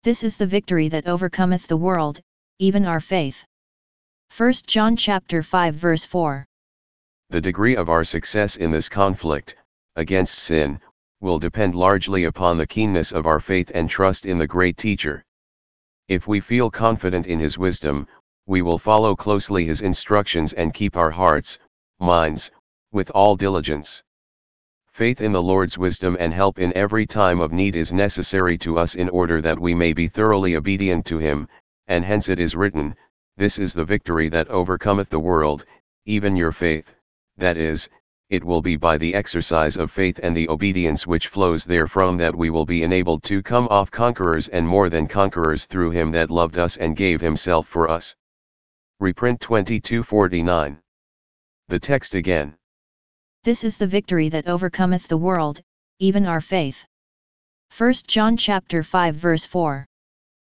This is the victory that overcometh the world, even our faith. 1 John chapter 5 verse 4. The degree of our success in this conflict against sin will depend largely upon the keenness of our faith and trust in the great teacher. If we feel confident in his wisdom, we will follow closely his instructions and keep our hearts, minds, with all diligence. Faith in the Lord's wisdom and help in every time of need is necessary to us in order that we may be thoroughly obedient to him, and hence it is written, "This is the victory that overcometh the world, even your faith," that is, it will be by the exercise of faith and the obedience which flows therefrom that we will be enabled to come off conquerors and more than conquerors through him that loved us and gave himself for us. Reprint 2249. The text again. This is the victory that overcometh the world, even our faith. 1 John chapter 5 verse 4.